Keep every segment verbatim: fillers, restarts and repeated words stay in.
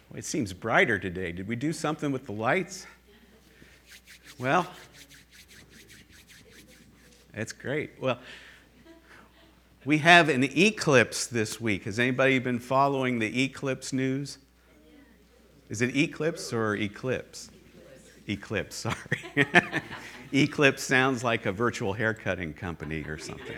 It seems brighter today. Did we do something with the lights? Well, that's great. Well, we have an eclipse this week. Has anybody been following the eclipse news? Is it eclipse or eclipse? Eclipse, sorry. Eclipse sounds like a virtual haircutting company or something.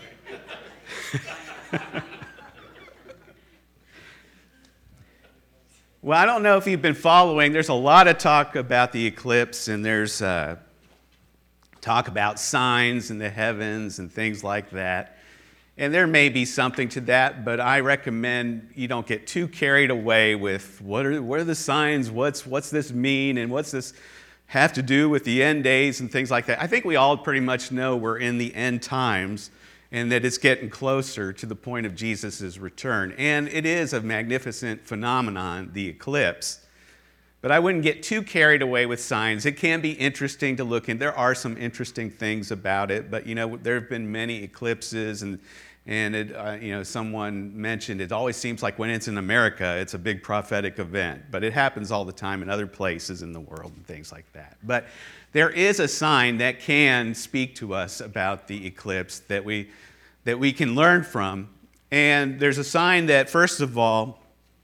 Well, I don't know if you've been following. There's a lot of talk about the eclipse, and there's uh, talk about signs in the heavens and things like that. And there may be something to that, but I recommend you don't get too carried away with what are what are the signs, what's what's this mean, and what's this have to do with the end days and things like that. I think we all pretty much know we're in the end times and that it's getting closer to the point of Jesus' return. And it is a magnificent phenomenon, the eclipse. But I wouldn't get too carried away with signs. It can be interesting to look in. There are some interesting things about it, but you know, there have been many eclipses, and and it, uh, you know, someone mentioned it always seems like when it's in America, it's a big prophetic event, but it happens all the time in other places in the world and things like that. But there is a sign that can speak to us about the eclipse that we that we can learn from, and there's a sign that, first of all,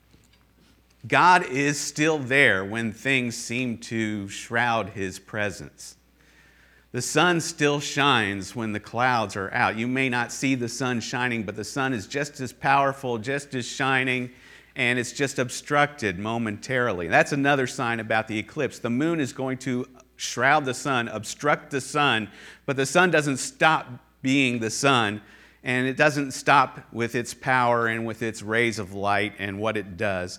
God is still there when things seem to shroud His presence. The sun still shines when the clouds are out. You may not see the sun shining, but the sun is just as powerful, just as shining, and it's just obstructed momentarily. That's another sign about the eclipse. The moon is going to shroud the sun, obstruct the sun, but the sun doesn't stop being the sun, and it doesn't stop with its power and with its rays of light and what it does.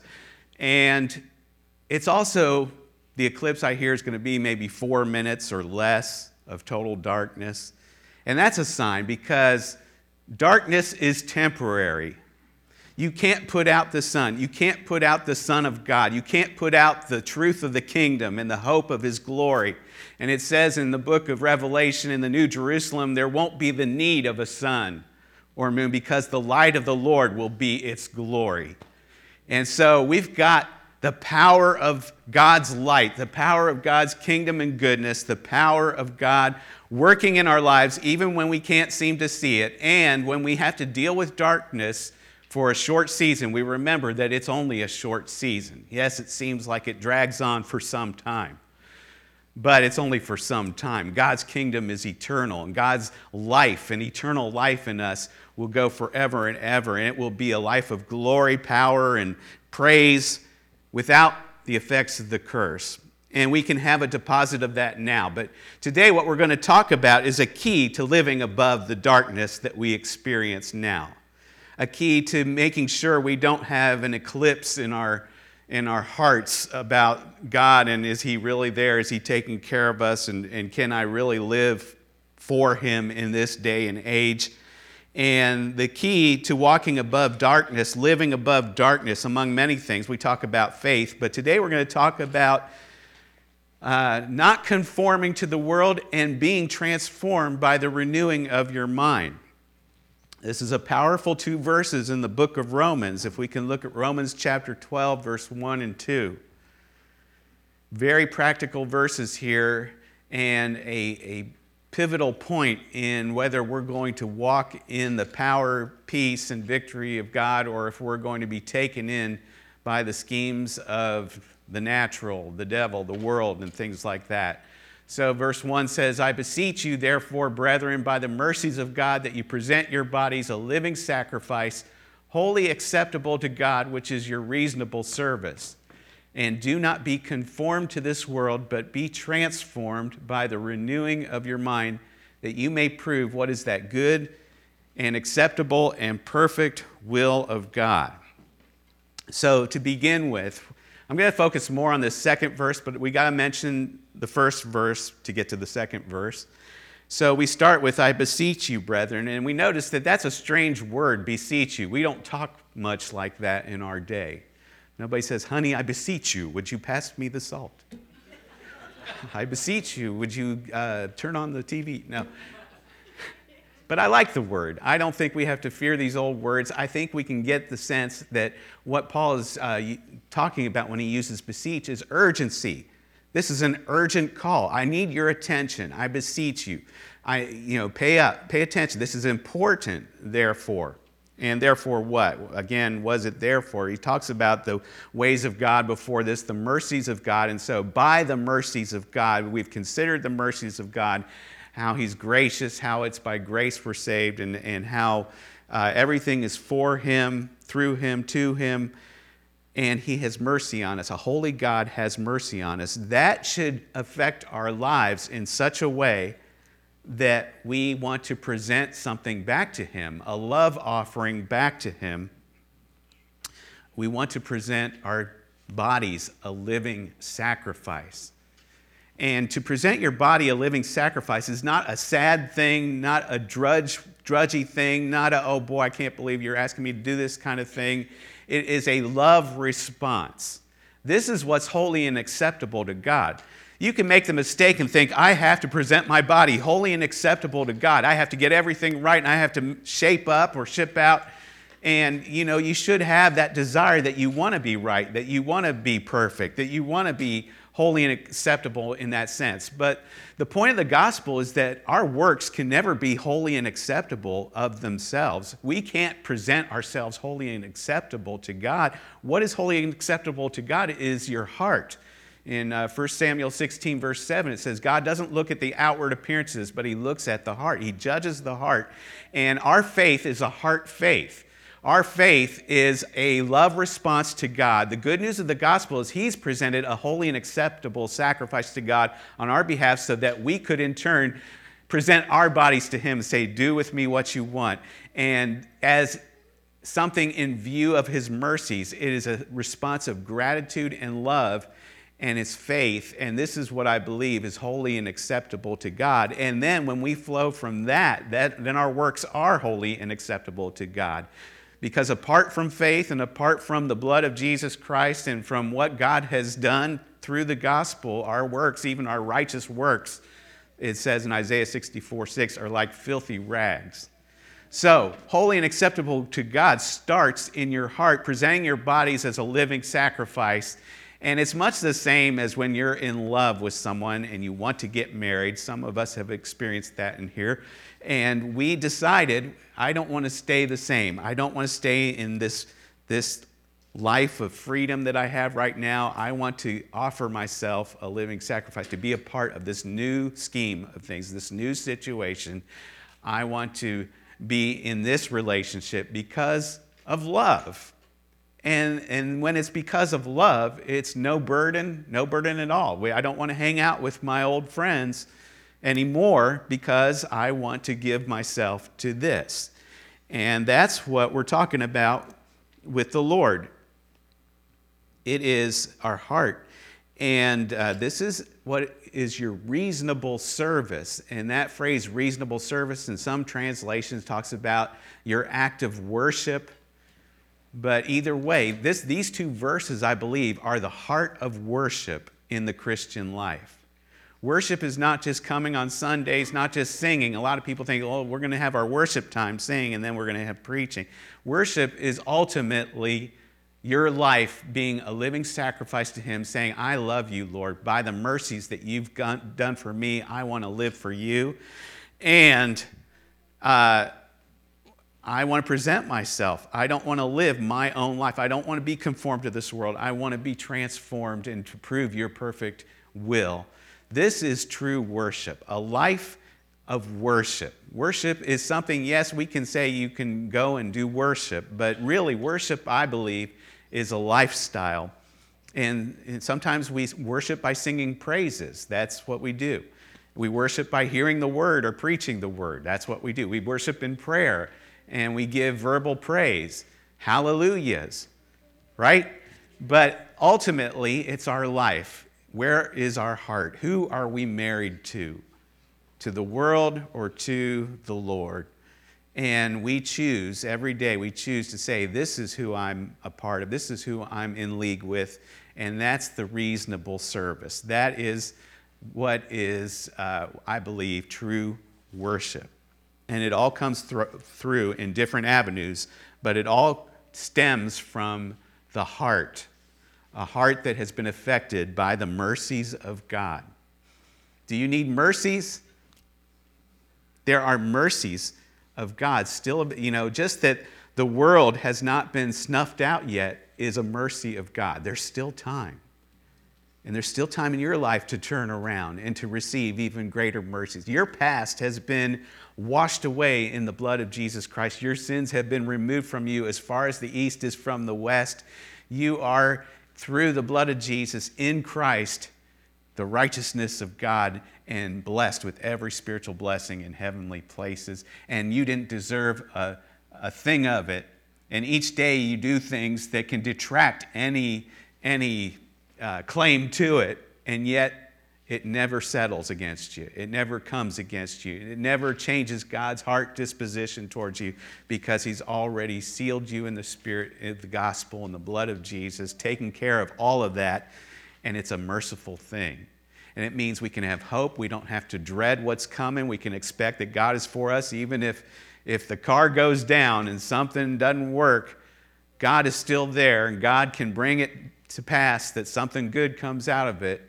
And it's also, the eclipse I hear is going to be maybe four minutes or less of total darkness. And that's a sign, because darkness is temporary. You can't put out the sun. You can't put out the Son of God. You can't put out the truth of the kingdom and the hope of His glory. And it says in the book of Revelation, in the New Jerusalem, there won't be the need of a sun or moon, because the light of the Lord will be its glory. And so we've got the power of God's light, the power of God's kingdom and goodness, the power of God working in our lives even when we can't seem to see it. And when we have to deal with darkness for a short season, we remember that it's only a short season. Yes, it seems like it drags on for some time, but it's only for some time. God's kingdom is eternal, and God's life and eternal life in us will go forever and ever, and it will be a life of glory, power, and praise without the effects of the curse. And we can have a deposit of that now. But today what we're going to talk about is a key to living above the darkness that we experience now. A key to making sure we don't have an eclipse in our in our hearts about God, and is He really there? Is He taking care of us? And, and can I really live for Him in this day and age? And the key to walking above darkness, living above darkness, among many things, we talk about faith, but today we're going to talk about uh, not conforming to the world and being transformed by the renewing of your mind. This is a powerful two verses in the book of Romans. If we can look at Romans chapter twelve, verse one and two. Very practical verses here, and a, a pivotal point in whether we're going to walk in the power, peace, and victory of God, or if we're going to be taken in by the schemes of the natural, the devil, the world, and things like that. So verse one says, I beseech you, therefore, brethren, by the mercies of God, that you present your bodies a living sacrifice, wholly acceptable to God, which is your reasonable service. And do not be conformed to this world, but be transformed by the renewing of your mind, that you may prove what is that good and acceptable and perfect will of God. So to begin with, I'm going to focus more on this second verse, but we got to mention the first verse to get to the second verse. So we start with, I beseech you, brethren, and we notice that that's a strange word, beseech you. We don't talk much like that in our day. Nobody says, honey, I beseech you, would you pass me the salt? I beseech you, would you uh, turn on the T V? No. But I like the word. I don't think we have to fear these old words. I think we can get the sense that what Paul is uh, talking about when he uses beseech is urgency. This is an urgent call. I need your attention. I beseech you. I, you know, pay up, pay attention. This is important, therefore. And therefore what? Again, was it therefore? He talks about the ways of God before this, the mercies of God. And so by the mercies of God, we've considered the mercies of God, how he's gracious, how it's by grace we're saved, and, and how uh, everything is for him, through him, to him, and he has mercy on us. A holy God has mercy on us. That should affect our lives in such a way that we want to present something back to him, a love offering back to him. We want to present our bodies a living sacrifice. And to present your body a living sacrifice is not a sad thing, not a drudge, drudgy thing, not a, oh boy, I can't believe you're asking me to do this kind of thing. It is a love response. This is what's holy and acceptable to God. You can make the mistake and think, I have to present my body holy and acceptable to God. I have to get everything right, and I have to shape up or ship out. And, you know, you should have that desire that you want to be right, that you want to be perfect, that you want to be holy and acceptable in that sense. But the point of the gospel is that our works can never be holy and acceptable of themselves. We can't present ourselves holy and acceptable to God. What is holy and acceptable to God is your heart. In uh, First Samuel sixteen, verse seven, it says, God doesn't look at the outward appearances, but he looks at the heart. He judges the heart. And our faith is a heart faith. Our faith is a love response to God. The good news of the gospel is he's presented a holy and acceptable sacrifice to God on our behalf so that we could in turn present our bodies to him and say, do with me what you want. And as something in view of his mercies, it is a response of gratitude and love, and it's faith. And this is what I believe is holy and acceptable to God. And then when we flow from that, that then our works are holy and acceptable to God. Because apart from faith and apart from the blood of Jesus Christ and from what God has done through the gospel, our works, even our righteous works, it says in Isaiah sixty-four six, are like filthy rags. So, holy and acceptable to God starts in your heart, presenting your bodies as a living sacrifice. And it's much the same as when you're in love with someone and you want to get married. Some of us have experienced that in here. And we decided, I don't want to stay the same. I don't want to stay in this, this life of freedom that I have right now. I want to offer myself a living sacrifice, to be a part of this new scheme of things, this new situation. I want to be in this relationship because of love. And, and when it's because of love, it's no burden, no burden at all. We, I don't want to hang out with my old friends anymore because I want to give myself to this. And that's what we're talking about with the Lord. It is our heart. And uh, this is what is your reasonable service. And that phrase, reasonable service, in some translations talks about your act of worship. But either way, this, these two verses, I believe, are the heart of worship in the Christian life. Worship is not just coming on Sundays, not just singing. A lot of people think, oh, we're going to have our worship time singing, and then we're going to have preaching. Worship is ultimately your life being a living sacrifice to him, saying, I love you, Lord. By the mercies that you've done for me, I want to live for you. And uh, I want to present myself. I don't want to live my own life. I don't want to be conformed to this world. I want to be transformed and to prove your perfect will. This is true worship, a life of worship. Worship is something, yes, we can say you can go and do worship, but really worship, I believe, is a lifestyle. And, and sometimes we worship by singing praises. That's what we do. We worship by hearing the word or preaching the word. That's what we do. We worship in prayer and we give verbal praise, hallelujahs, right? But ultimately, it's our life. Where is our heart? Who are we married to? To the world or to the Lord? And we choose every day, we choose to say, this is who I'm a part of. This is who I'm in league with. And that's the reasonable service. That is what is, uh, I believe, true worship. And it all comes thro- through in different avenues, but it all stems from the heart, a heart that has been affected by the mercies of God. Do you need mercies? There are mercies of God still, you know, just that the world has not been snuffed out yet is a mercy of God. There's still time. And there's still time in your life to turn around and to receive even greater mercies. Your past has been washed away in the blood of Jesus Christ. Your sins have been removed from you as far as the east is from the west. You are, through the blood of Jesus in Christ, the righteousness of God, and blessed with every spiritual blessing in heavenly places. And you didn't deserve a, a thing of it. And each day you do things that can detract any, any uh, claim to it, and yet it never settles against you. It never comes against you. It never changes God's heart disposition towards you, because He's already sealed you in the Spirit, in the gospel, and the blood of Jesus, taking care of all of that, and it's a merciful thing. And it means we can have hope. We don't have to dread what's coming. We can expect that God is for us. Even if, if the car goes down and something doesn't work, God is still there, and God can bring it to pass that something good comes out of it.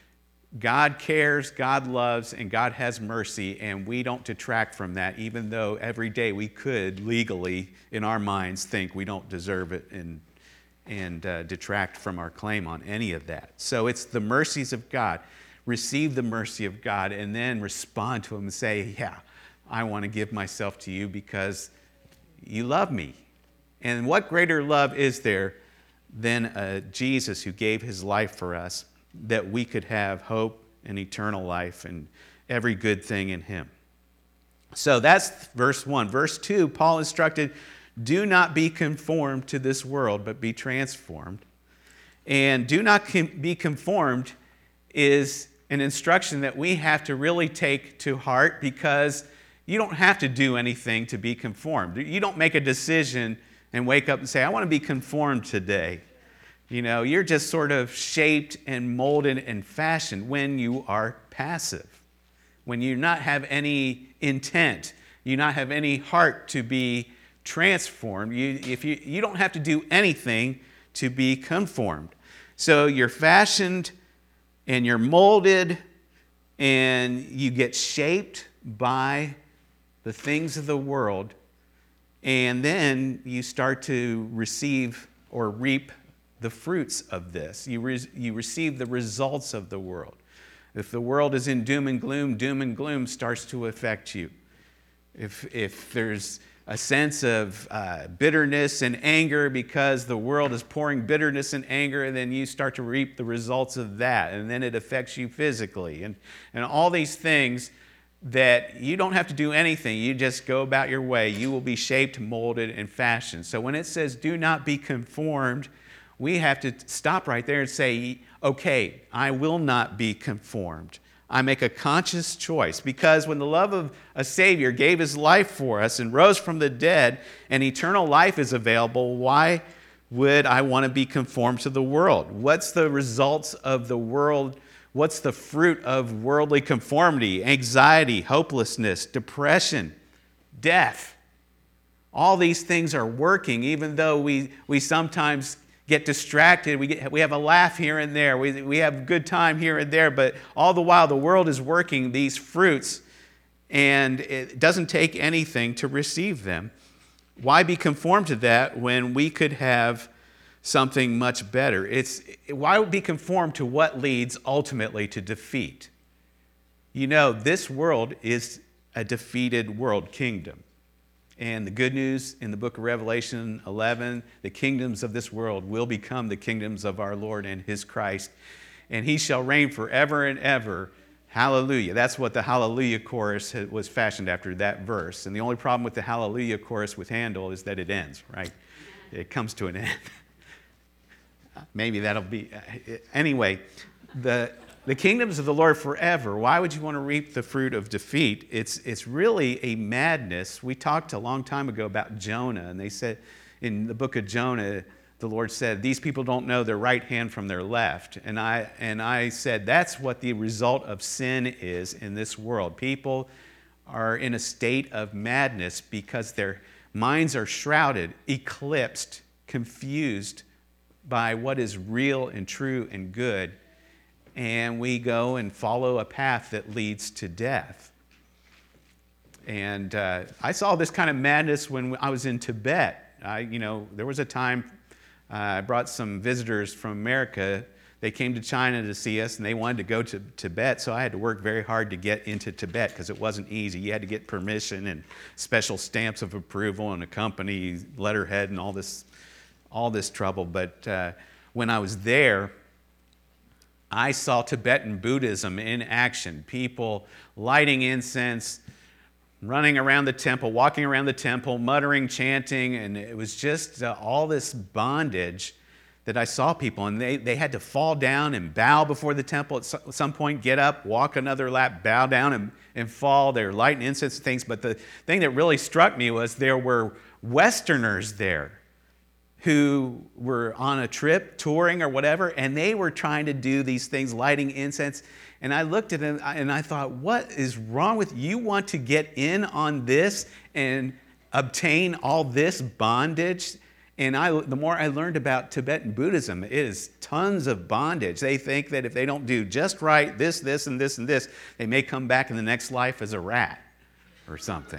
God cares, God loves, and God has mercy, and we don't detract from that, even though every day we could legally, in our minds, think we don't deserve it and, and uh, detract from our claim on any of that. So it's the mercies of God. Receive the mercy of God and then respond to Him and say, yeah, I want to give myself to you because you love me. And what greater love is there than a Jesus who gave His life for us, that we could have hope and eternal life and every good thing in Him. So that's verse one. Verse two, Paul instructed, do not be conformed to this world, but be transformed. And do not com- be conformed is an instruction that we have to really take to heart, because you don't have to do anything to be conformed. You don't make a decision and wake up and say, I want to be conformed today. You know, you're just sort of shaped and molded and fashioned when you are passive, when you not have any intent, you not have any heart to be transformed. You, if you, you don't have to do anything to be conformed. So you're fashioned and you're molded and you get shaped by the things of the world, and then you start to receive or reap the fruits of this. You, re- you receive the results of the world. If the world is in doom and gloom, doom and gloom starts to affect you. If, if there's a sense of uh, bitterness and anger because the world is pouring bitterness and anger, and then you start to reap the results of that, and then it affects you physically. And, and all these things that you don't have to do anything. You just go about your way. You will be shaped, molded, and fashioned. So when it says do not be conformed, we have to stop right there and say, okay, I will not be conformed. I make a conscious choice, because when the love of a Savior gave His life for us and rose from the dead and eternal life is available, why would I want to be conformed to the world? What's the results of the world? What's the fruit of worldly conformity? Anxiety, hopelessness, depression, death. All these things are working, even though we, we sometimes get distracted. We, get, we have a laugh here and there. We, we have a good time here and there. But all the while, the world is working these fruits, and it doesn't take anything to receive them. Why be conformed to that when we could have something much better? It's, why be conformed to what leads ultimately to defeat? You know, this world is a defeated world kingdom. And the good news in the book of Revelation eleven, the kingdoms of this world will become the kingdoms of our Lord and His Christ. And He shall reign forever and ever. Hallelujah. That's what the Hallelujah chorus was fashioned after, that verse. And the only problem with the Hallelujah chorus with Handel is that it ends, right? It comes to an end. Maybe that'll be... Anyway, the... The kingdoms of the Lord forever. Why would you want to reap the fruit of defeat? It's, it's really a madness. We talked a long time ago about Jonah, and they said in the book of Jonah, the Lord said, these people don't know their right hand from their left. And I, and I said, that's what the result of sin is in this world. People are in a state of madness because their minds are shrouded, eclipsed, confused by what is real and true and good, and we go and follow a path that leads to death. And uh, I saw this kind of madness when I was in Tibet. I, you know, there was a time uh, I brought some visitors from America. They came to China to see us, and they wanted to go to Tibet, so I had to work very hard to get into Tibet because it wasn't easy. You had to get permission and special stamps of approval and a company letterhead and all this, all this trouble. But uh, when I was there, I saw Tibetan Buddhism in action. People lighting incense, running around the temple, walking around the temple, muttering, chanting, and it was just uh, all this bondage that I saw people, and they, they had to fall down and bow before the temple at some point, get up, walk another lap, bow down and, and fall. They're lighting incense and things, but the thing that really struck me was there were Westerners there who were on a trip, touring or whatever, and they were trying to do these things, lighting incense. And I looked at them and I thought, what is wrong with you? You want to get in on this and obtain all this bondage? And I, the more I learned about Tibetan Buddhism, it is tons of bondage. They think that if they don't do just right, this, this, and this, and this, they may come back in the next life as a rat or something.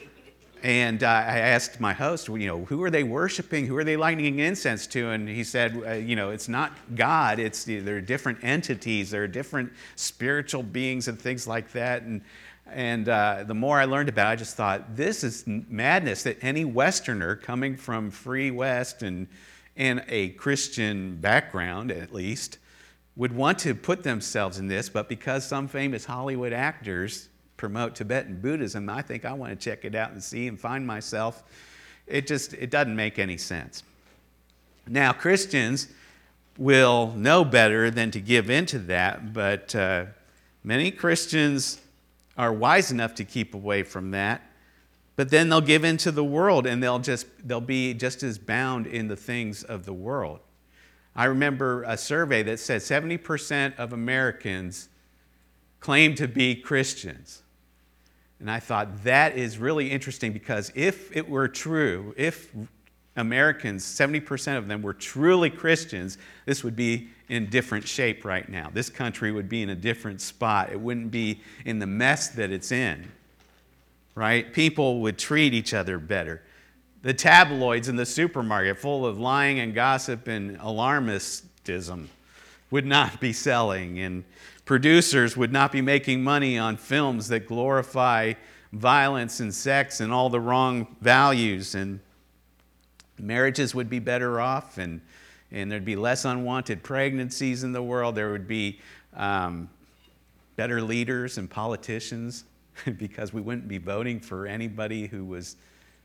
And uh, I asked my host, you know, who are they worshiping? Who are they lighting incense to? And he said, uh, you know, it's not God. It's there are different entities. There are different spiritual beings and things like that. And And uh, the more I learned about it, I just thought, this is madness that any Westerner coming from free West and, and a Christian background, at least, would want to put themselves in this. But because some famous Hollywood actors promote Tibetan Buddhism, I think I want to check it out and see and find myself. It just, it doesn't make any sense. Now, Christians will know better than to give into that, but uh, many Christians are wise enough to keep away from that, but then they'll give into the world and they'll just they'll be just as bound in the things of the world. I remember a survey that said seventy percent of Americans claim to be Christians. And I thought that is really interesting, because if it were true, if Americans, seventy percent of them were truly Christians, this would be in different shape right now. This country would be in a different spot. It wouldn't be in the mess that it's in, right? People would treat each other better. The tabloids in the supermarket, full of lying and gossip and alarmistism, would not be selling, and producers would not be making money on films that glorify violence and sex and all the wrong values, and marriages would be better off, and, and there'd be less unwanted pregnancies in the world. There would be um, better leaders and politicians because we wouldn't be voting for anybody who was,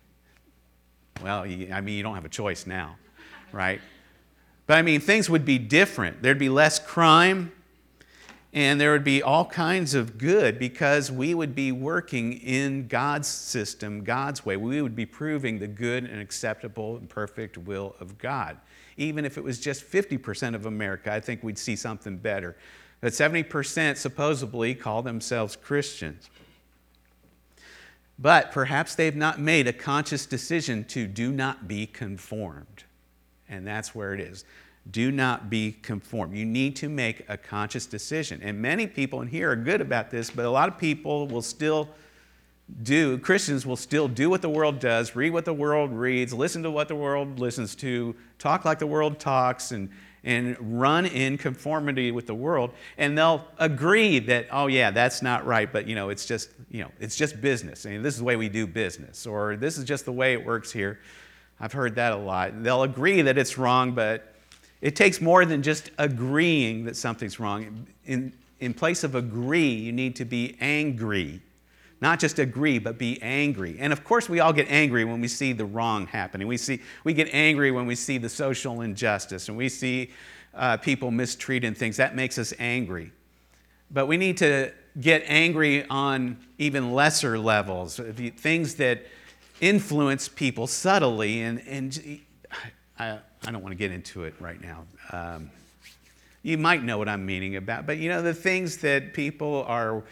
well, I mean, you don't have a choice now, right? But I mean, things would be different. There'd be less crime, and there would be all kinds of good, because we would be working in God's system, God's way. We would be proving the good and acceptable and perfect will of God. Even if it was just fifty percent of America, I think we'd see something better. But seventy percent supposedly call themselves Christians. But perhaps they've not made a conscious decision to do not be conformed. And that's where it is. Do not be conformed. You need to make a conscious decision. And many people in here are good about this, but a lot of people will still do, Christians will still do what the world does, read what the world reads, listen to what the world listens to, talk like the world talks, and, and run in conformity with the world. And they'll agree that, oh yeah, that's not right, but you know, it's just, you know, it's just business. I mean, this is the way we do business, or this is just the way it works here. I've heard that a lot. They'll agree that it's wrong, but it takes more than just agreeing that something's wrong. In, in place of agree, you need to be angry. Not just agree, but be angry. And of course, we all get angry when we see the wrong happening. We see, we get angry when we see the social injustice, and we see uh, people mistreating things. That makes us angry. But we need to get angry on even lesser levels, things that influence people subtly. And, and I, I don't want to get into it right now. Um, you might know what I'm meaning about, but you know, the things that people are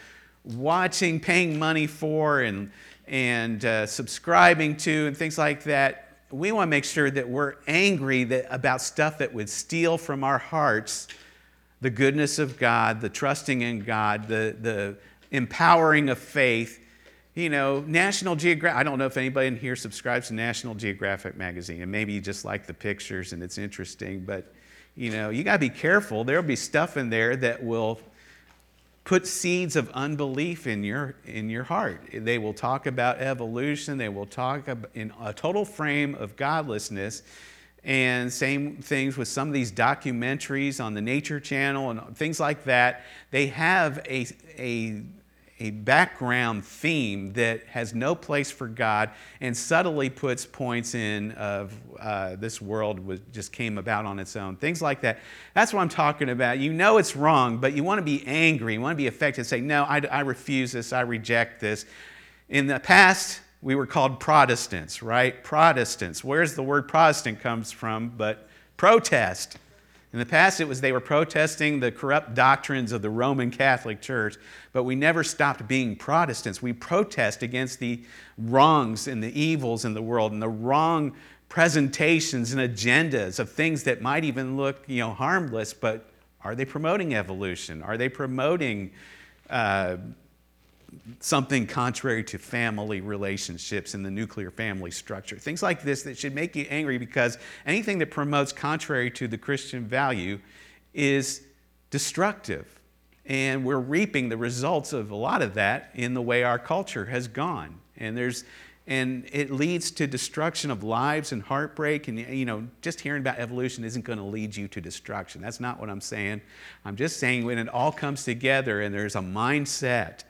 watching, paying money for, and, and uh, subscribing to, and things like that, we want to make sure that we're angry that, about stuff that would steal from our hearts the goodness of God, the trusting in God, the, the empowering of faith. You know, National Geographic, I don't know if anybody in here subscribes to National Geographic magazine, and maybe you just like the pictures and it's interesting, but, you know, you got to be careful. There'll be stuff in there that will put seeds of unbelief in your in your heart. They will talk about evolution. They will talk about, in a total frame of godlessness. And same things with some of these documentaries on the Nature Channel and things like that. They have a, a, a background theme that has no place for God and subtly puts points in of uh, this world was, just came about on its own. Things like that. That's what I'm talking about. You know it's wrong, but you want to be angry. You want to be affected and say, no, I, I refuse this. I reject this. In the past, we were called Protestants, right? Protestants. Where's the word Protestant comes from but protest? In the past, it was they were protesting the corrupt doctrines of the Roman Catholic Church, but we never stopped being Protestants. We protest against the wrongs and the evils in the world and the wrong presentations and agendas of things that might even look, you know, harmless, but are they promoting evolution? Are they promoting uh, something contrary to family relationships and the nuclear family structure? Things like this that should make you angry, because anything that promotes contrary to the Christian value is destructive. And we're reaping the results of a lot of that in the way our culture has gone. And there's and it leads to destruction of lives and heartbreak. And, you know, just hearing about evolution isn't going to lead you to destruction. That's not what I'm saying. I'm just saying when it all comes together and there's a mindset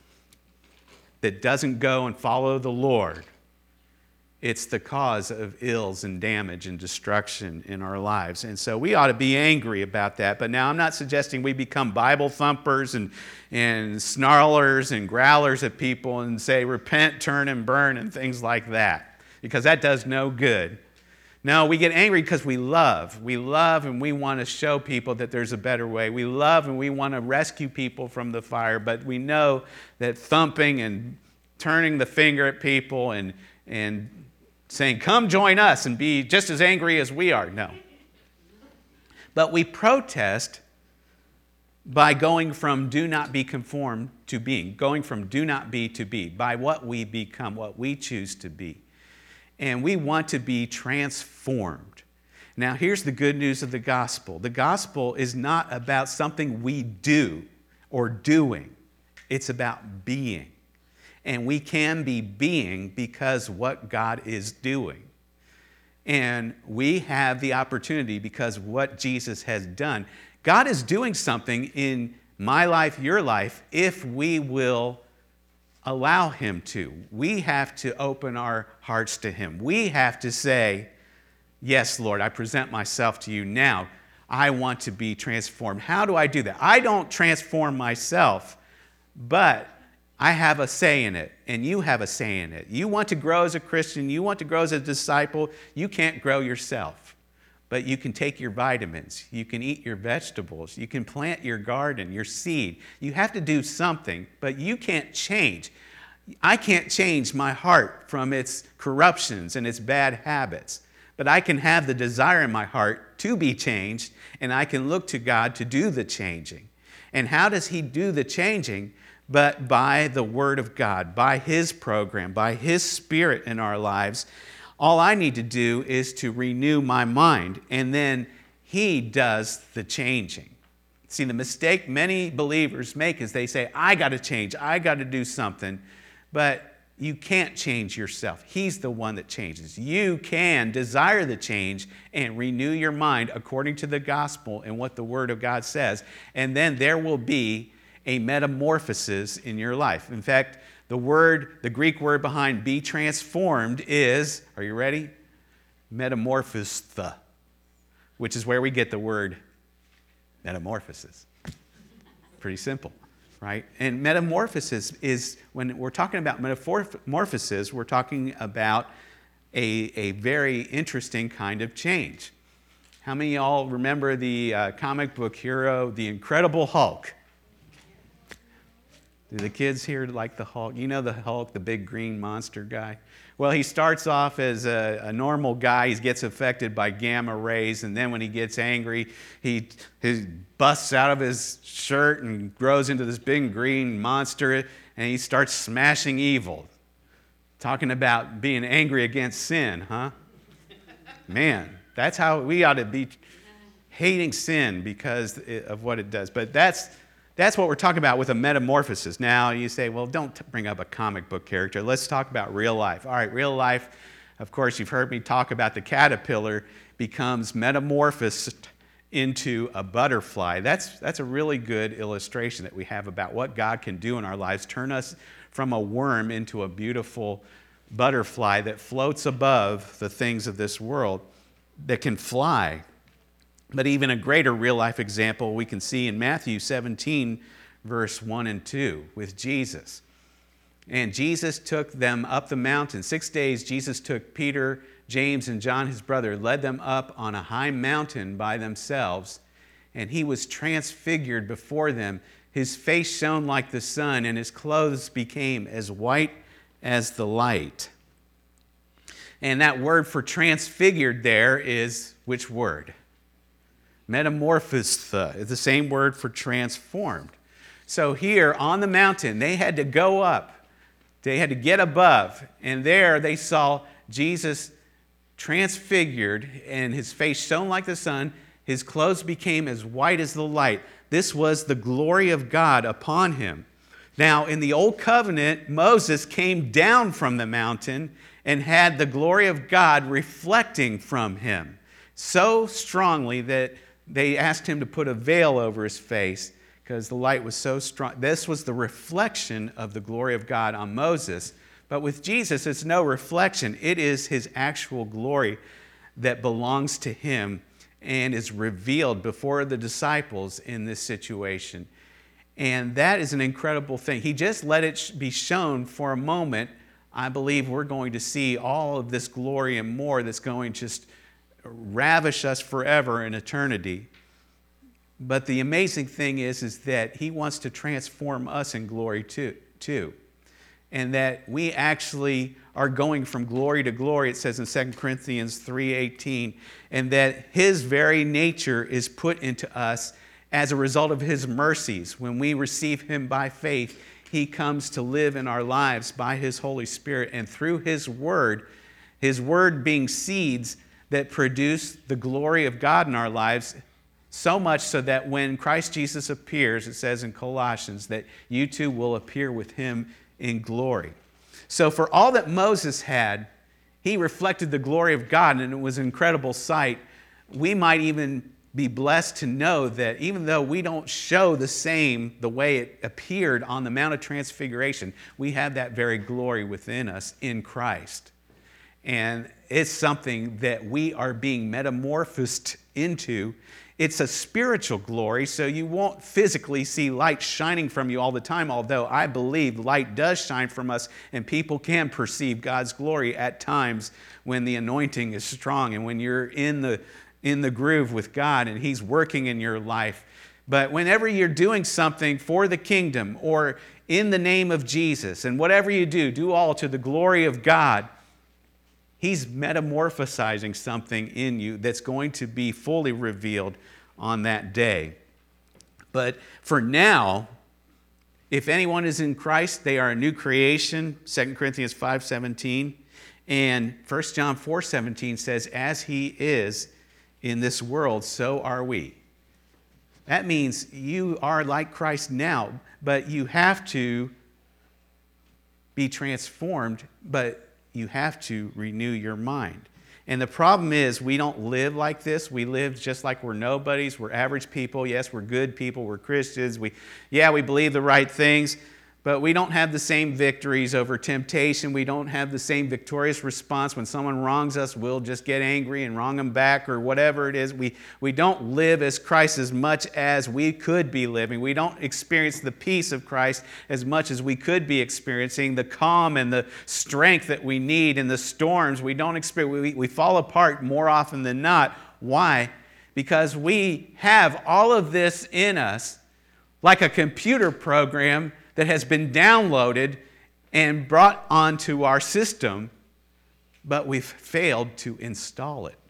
that doesn't go and follow the Lord, it's the cause of ills and damage and destruction in our lives. And so we ought to be angry about that. But now I'm not suggesting we become Bible thumpers and, and snarlers and growlers at people and say, repent, turn, and burn, and things like that, because that does no good. No, we get angry because we love. We love and we want to show people that there's a better way. We love and we want to rescue people from the fire, but we know that thumping and turning the finger at people and, and saying, come join us and be just as angry as we are, no. But we protest by going from do not be conformed to being, going from do not be to be, by what we become, what we choose to be. And we want to be transformed. Now, here's the good news of the gospel. The gospel is not about something we do or doing. It's about being. And we can be being because what God is doing. And we have the opportunity because of what Jesus has done. God is doing something in my life, your life, if we will allow Him to. We have to open our hearts to Him. We have to say, yes, Lord, I present myself to you now. I want to be transformed. How do I do that? I don't transform myself, but I have a say in it, and you have a say in it. You want to grow as a Christian, you want to grow as a disciple, you can't grow yourself. But you can take your vitamins, you can eat your vegetables, you can plant your garden, your seed. You have to do something, but you can't change. I can't change my heart from its corruptions and its bad habits, but I can have the desire in my heart to be changed, and I can look to God to do the changing. And how does He do the changing? But by the Word of God, by His program, by His Spirit in our lives. All I need to do is to renew my mind, and then He does the changing. See, the mistake many believers make is they say, I got to change, I got to do something, but you can't change yourself. He's the one that changes. You can desire the change and renew your mind according to the gospel and what the Word of God says, and then there will be a metamorphosis in your life. In fact, the word, the Greek word behind be transformed is, are you ready? Metamorphostha, which is where we get the word metamorphosis. Pretty simple, right? And metamorphosis is, when we're talking about metamorphosis, we're talking about a, a very interesting kind of change. How many of y'all remember the uh, comic book hero, The Incredible Hulk? Do the kids here like the Hulk? You know the Hulk, the big green monster guy? Well, he starts off as a, a normal guy. He gets affected by gamma rays, and then when he gets angry, he, he busts out of his shirt and grows into this big green monster, and he starts smashing evil. Talking about being angry against sin, huh? Man, that's how we ought to be, hating sin because of what it does. But that's that's what we're talking about with a metamorphosis. Now you say, well, don't bring up a comic book character. Let's talk about real life. All right, real life, of course, you've heard me talk about the caterpillar becomes metamorphosed into a butterfly. That's, that's a really good illustration that we have about what God can do in our lives, turn us from a worm into a beautiful butterfly that floats above the things of this world, that can fly. But even a greater real-life example we can see in Matthew seventeen, verse one and two, with Jesus. And Jesus took them up the mountain. Six days Jesus took Peter, James, and John, his brother, led them up on a high mountain by themselves, and he was transfigured before them. His face shone like the sun, and his clothes became as white as the light. And that word for transfigured there is which word? Metamorphosed. It's the same word for transformed. So here on the mountain, they had to go up. They had to get above. And there they saw Jesus transfigured, and his face shone like the sun. His clothes became as white as the light. This was the glory of God upon him. Now, in the Old Covenant, Moses came down from the mountain and had the glory of God reflecting from him so strongly that they asked him to put a veil over his face because the light was so strong. This was the reflection of the glory of God on Moses. But with Jesus, it's no reflection. It is his actual glory that belongs to him and is revealed before the disciples in this situation. And that is an incredible thing. He just let it be shown for a moment. I believe we're going to see all of this glory and more that's going to just ravish us forever in eternity. But the amazing thing is, is that he wants to transform us in glory too, too. And that we actually are going from glory to glory, it says in Second Corinthians three eighteen, and that his very nature is put into us as a result of his mercies. When we receive him by faith, he comes to live in our lives by his Holy Spirit and through his word, his word being seeds that produce the glory of God in our lives, so much so that when Christ Jesus appears, it says in Colossians, that you too will appear with him in glory. So for all that Moses had, he reflected the glory of God, and it was an incredible sight. We might even be blessed to know that even though we don't show the same the way it appeared on the Mount of Transfiguration, we have that very glory within us in Christ. And it's something that we are being metamorphosed into. It's a spiritual glory, so you won't physically see light shining from you all the time, although I believe light does shine from us, and people can perceive God's glory at times when the anointing is strong and when you're in the, in the groove with God and he's working in your life. But whenever you're doing something for the kingdom or in the name of Jesus, and whatever you do, do all to the glory of God, he's metamorphosizing something in you that's going to be fully revealed on that day. But for now, if anyone is in Christ, they are a new creation, Second Corinthians five seventeen. And First John four seventeen says, as he is in this world, so are we. That means you are like Christ now, but you have to be transformed, but you have to renew your mind. And the problem is we don't live like this. We live just like we're nobodies. We're average people. Yes, we're good people. We're Christians. We, yeah, we believe the right things, but we don't have the same victories over temptation. We don't have the same victorious response. When someone wrongs us, we'll just get angry and wrong them back or whatever it is. We, we don't live as Christ as much as we could be living. We don't experience the peace of Christ as much as we could be experiencing, the calm and the strength that we need in the storms. We don't experience, we, we fall apart more often than not. Why? Because we have all of this in us like a computer program that has been downloaded and brought onto our system, but we've failed to install it.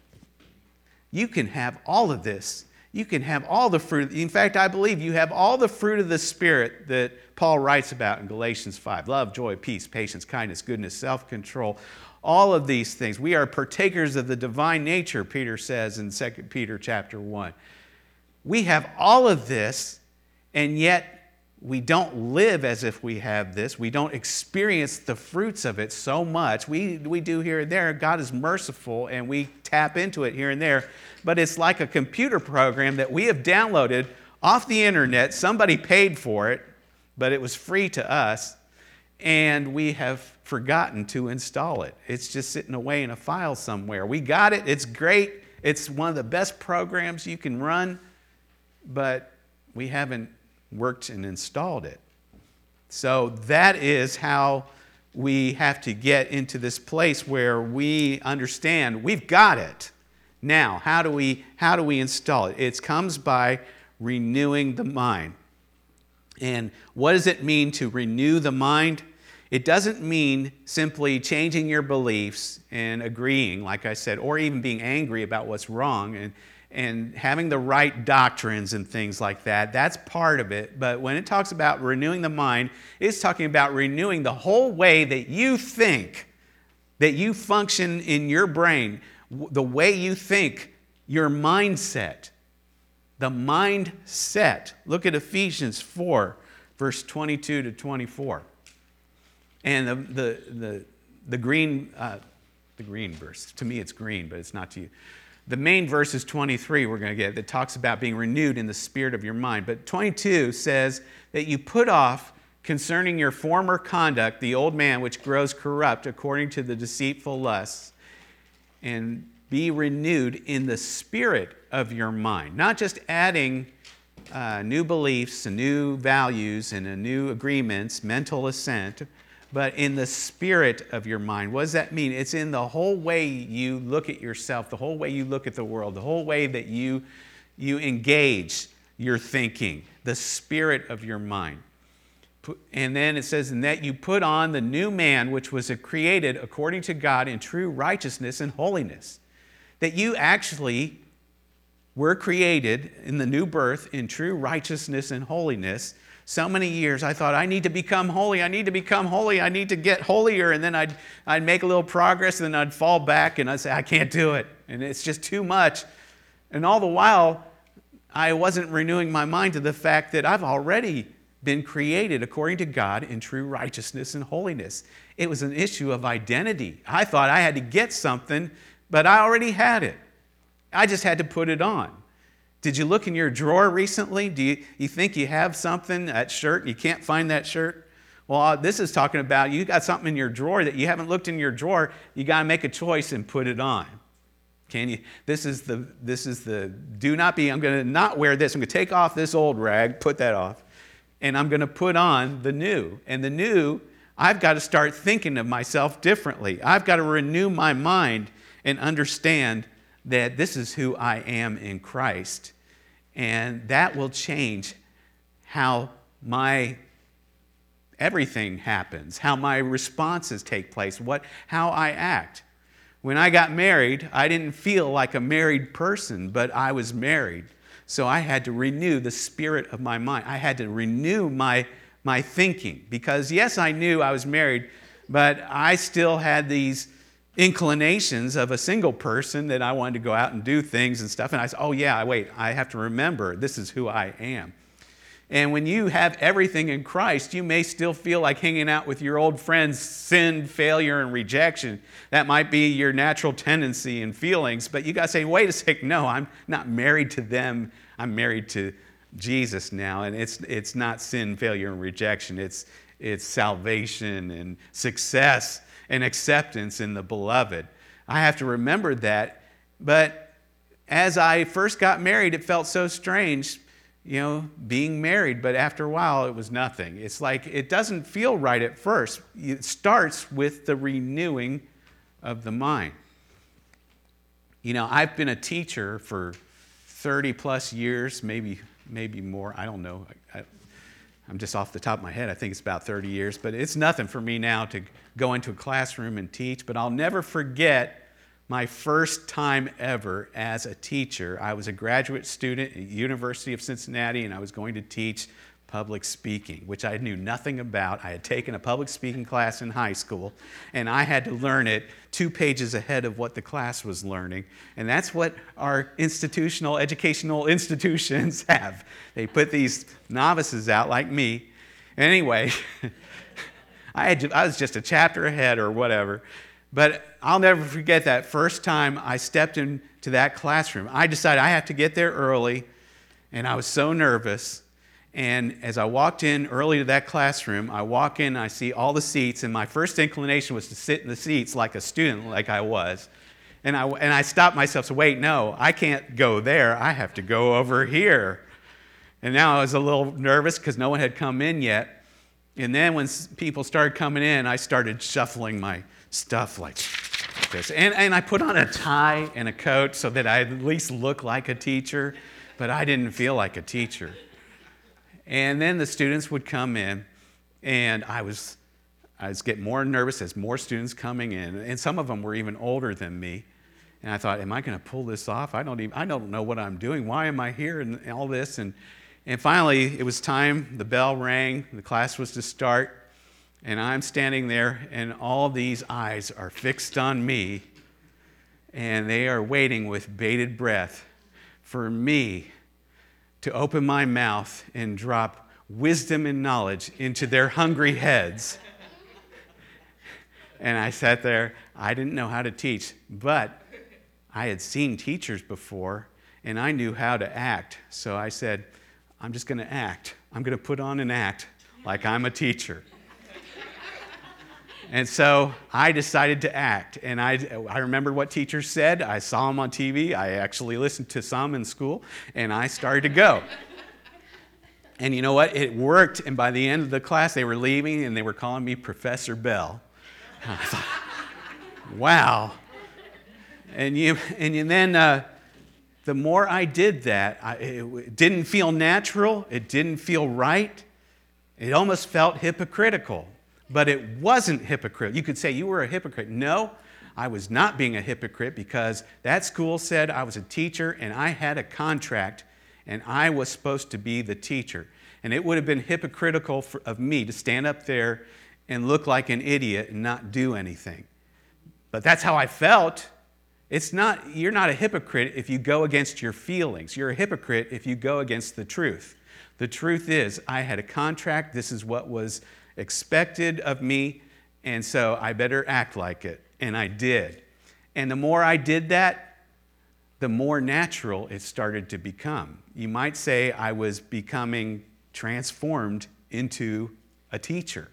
You can have all of this. You can have all the fruit. In fact, I believe you have all the fruit of the Spirit that Paul writes about in Galatians five. Love, joy, peace, patience, kindness, goodness, self-control. All of these things. We are partakers of the divine nature, Peter says in Second Peter chapter one. We have all of this, and yet we don't live as if we have this. We don't experience the fruits of it so much. We, we do here and there. God is merciful, and we tap into it here and there. But it's like a computer program that we have downloaded off the internet. Somebody paid for it, but it was free to us, and we have forgotten to install it. It's just sitting away in a file somewhere. We got it. It's great. It's one of the best programs you can run, but we haven't worked and installed it. So that is how we have to get into this place where we understand we've got it. Now, how do we how do we install it? It comes by renewing the mind. And what does it mean to renew the mind? It doesn't mean simply changing your beliefs and agreeing, like I said, or even being angry about what's wrong and and having the right doctrines and things like that. That's part of it. But when it talks about renewing the mind, it's talking about renewing the whole way that you think, that you function in your brain, the way you think, your mindset. The mindset. Look at Ephesians four, verse twenty-two to twenty-four. And the, the, the, the green, uh, the green verse, to me it's green, but it's not to you. The main verse is twenty-three we're going to get that talks about being renewed in the spirit of your mind. But twenty-two says that you put off concerning your former conduct the old man which grows corrupt according to the deceitful lusts, and be renewed in the spirit of your mind. Not just adding uh, new beliefs and new values and a new agreements, mental assent, but in the spirit of your mind. What does that mean? It's in the whole way you look at yourself, the whole way you look at the world, the whole way that you, you engage your thinking, the spirit of your mind. And then it says, and that you put on the new man, which was created according to God in true righteousness and holiness. That you actually were created in the new birth in true righteousness and holiness. So many years I thought, I need to become holy, I need to become holy, I need to get holier, and then I'd, I'd make a little progress, and then I'd fall back, and I'd say, I can't do it, and it's just too much. And all the while, I wasn't renewing my mind to the fact that I've already been created according to God in true righteousness and holiness. It was an issue of identity. I thought I had to get something, but I already had it. I just had to put it on. Did you look in your drawer recently? Do you, you think you have something, that shirt, and you can't find that shirt? Well, this is talking about you got something in your drawer that you haven't looked in your drawer. You got to make a choice and put it on. Can you? This is the, this is the, do not be, I'm going to not wear this. I'm going to take off this old rag, put that off, and I'm going to put on the new. And the new, I've got to start thinking of myself differently. I've got to renew my mind and understand that this is who I am in Christ. And that will change how my everything happens, how my responses take place, what, how I act. When I got married, I didn't feel like a married person, but I was married. So I had to renew the spirit of my mind. I had to renew my, my thinking because, yes, I knew I was married, but I still had these inclinations of a single person that I wanted to go out and do things and stuff. And I said, oh yeah, wait, I have to remember this is who I am. And when you have everything in Christ, you may still feel like hanging out with your old friends, sin, failure, and rejection. That might be your natural tendency and feelings, but you got to say, wait a second, no, I'm not married to them. I'm married to Jesus now. And it's it's not sin, failure, and rejection. It's it's salvation and success and acceptance in the beloved. I have to remember that. But as I first got married, it felt so strange, you know, being married. But after a while, it was nothing. It's like it doesn't feel right at first. It starts with the renewing of the mind. You know, I've been a teacher for thirty plus years, maybe maybe more. I don't know. I, I'm just off the top of my head, I think it's about thirty years, but it's nothing for me now to go into a classroom and teach. But I'll never forget my first time ever as a teacher. I was a graduate student at University of Cincinnati, and I was going to teach public speaking, which I knew nothing about. I had taken a public speaking class in high school, and I had to learn it two pages ahead of what the class was learning. And that's what our institutional, educational institutions have. They put these novices out like me. Anyway, I, had, I was just a chapter ahead or whatever. But I'll never forget that first time I stepped into that classroom. I decided I have to get there early, and I was so nervous. And as I walked in early to that classroom, I walk in, I see all the seats, and my first inclination was to sit in the seats like a student, like I was. And I, and I stopped myself, so wait, no, I can't go there. I have to go over here. And now I was a little nervous because no one had come in yet. And then when people started coming in, I started shuffling my stuff like this. And, and I put on a tie and a coat so that I at least look like a teacher, but I didn't feel like a teacher. And then the students would come in, and I was, I was getting more nervous as more students coming in, and some of them were even older than me. And I thought, am I going to pull this off? I don't even, I don't know what I'm doing. Why am I here and all this? And, and finally, it was time. The bell rang. The class was to start. And I'm standing there, and all these eyes are fixed on me, and they are waiting with bated breath for me to open my mouth and drop wisdom and knowledge into their hungry heads. And I sat there. I didn't know how to teach, but I had seen teachers before, and I knew how to act. So I said, I'm just going to act. I'm going to put on an act like I'm a teacher. And so I decided to act. And I, I remembered what teachers said. I saw them on T V. I actually listened to some in school. And I started to go. And you know what? It worked. And by the end of the class, they were leaving, and they were calling me Professor Bell. And I thought, wow. And, you, and then uh, the more I did that, I, it didn't feel natural. It didn't feel right. It almost felt hypocritical. But it wasn't hypocritical. You could say you were a hypocrite. No, I was not being a hypocrite because that school said I was a teacher and I had a contract and I was supposed to be the teacher. And it would have been hypocritical for, of me to stand up there and look like an idiot and not do anything. But that's how I felt. It's not, you're not a hypocrite if you go against your feelings. You're a hypocrite if you go against the truth. The truth is, I had a contract. This is what was expected of me, and so I better act like it. And I did. And the more I did that, the more natural it started to become. You might say I was becoming transformed into a teacher.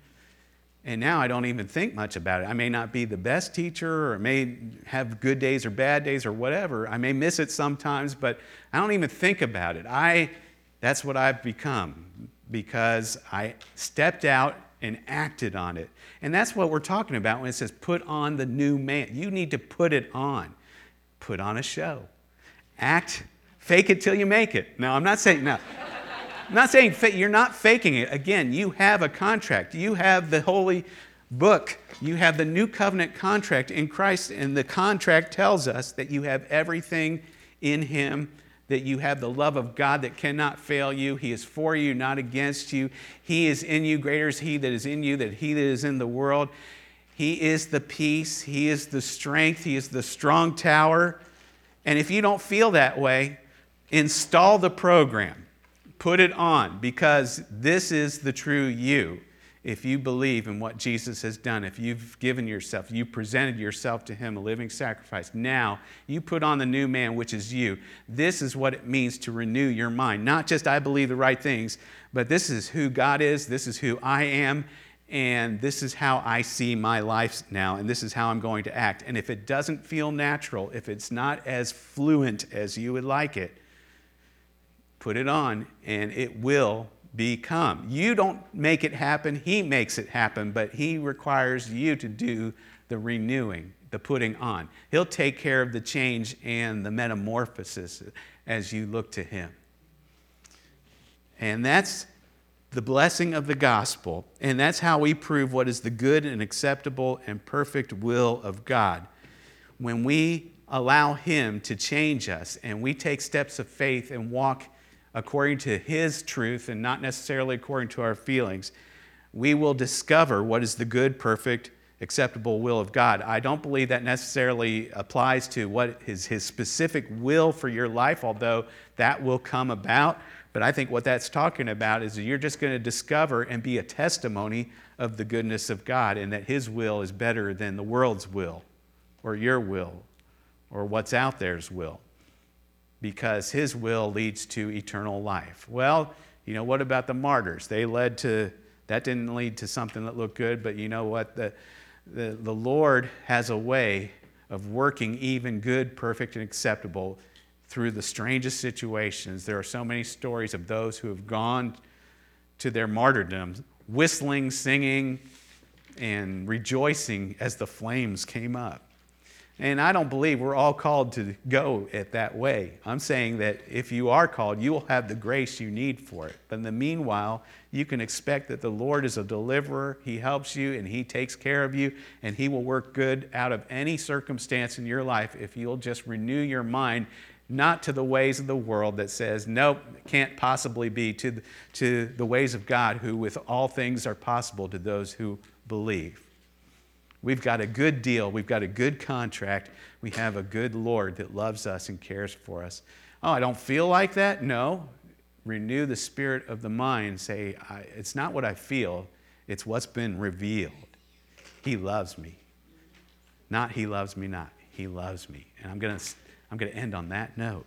And now I don't even think much about it. I may not be the best teacher, or may have good days or bad days or whatever. I may miss it sometimes, but I don't even think about it. I, that's what I've become, because I stepped out and acted on it. And that's what we're talking about when it says put on the new man. You need to put it on. Put on a show. Act, fake it till you make it. No, I'm not saying, no. I'm not saying you're not faking it. Again, you have a contract. You have the holy book. You have the new covenant contract in Christ, and the contract tells us that you have everything in Him, that you have the love of God that cannot fail you. He is for you, not against you. He is in you. Greater is He that is in you than he that is in the world. He is the peace. He is the strength. He is the strong tower. And if you don't feel that way, install the program. Put it on, because this is the true you. If you believe in what Jesus has done, if you've given yourself, you presented yourself to Him, a living sacrifice, now you put on the new man, which is you. This is what it means to renew your mind. Not just I believe the right things, but this is who God is, this is who I am, and this is how I see my life now, and this is how I'm going to act. And if it doesn't feel natural, if it's not as fluent as you would like it, put it on, and it will become. You don't make it happen, He makes it happen, but He requires you to do the renewing, the putting on. He'll take care of the change and the metamorphosis as you look to Him. And that's the blessing of the gospel. And that's how we prove what is the good and acceptable and perfect will of God. When we allow him to change us and we take steps of faith and walk according to his truth and not necessarily according to our feelings, we will discover what is the good, perfect, acceptable will of God. I don't believe that necessarily applies to what is his specific will for your life, although that will come about. But I think what that's talking about is that you're just going to discover and be a testimony of the goodness of God, and that his will is better than the world's will or your will or what's out there's will, because his will leads to eternal life. Well, you know, what about the martyrs? They led to, that didn't lead to something that looked good, but you know what? The, the, the Lord has a way of working even good, perfect, and acceptable through the strangest situations. There are so many stories of those who have gone to their martyrdom, whistling, singing, and rejoicing as the flames came up. And I don't believe we're all called to go it that way. I'm saying that if you are called, you will have the grace you need for it. But in the meanwhile, you can expect that the Lord is a deliverer. He helps you and he takes care of you, and he will work good out of any circumstance in your life if you'll just renew your mind, not to the ways of the world that says, nope, it can't possibly be, to the, to the ways of God, who with all things are possible to those who believe. We've got a good deal. We've got a good contract. We have a good Lord that loves us and cares for us. Oh, I don't feel like that? No. Renew the spirit of the mind. Say, I, it's not what I feel. It's what's been revealed. He loves me. Not he loves me not. He loves me. And I'm going to I'm going to end on that note.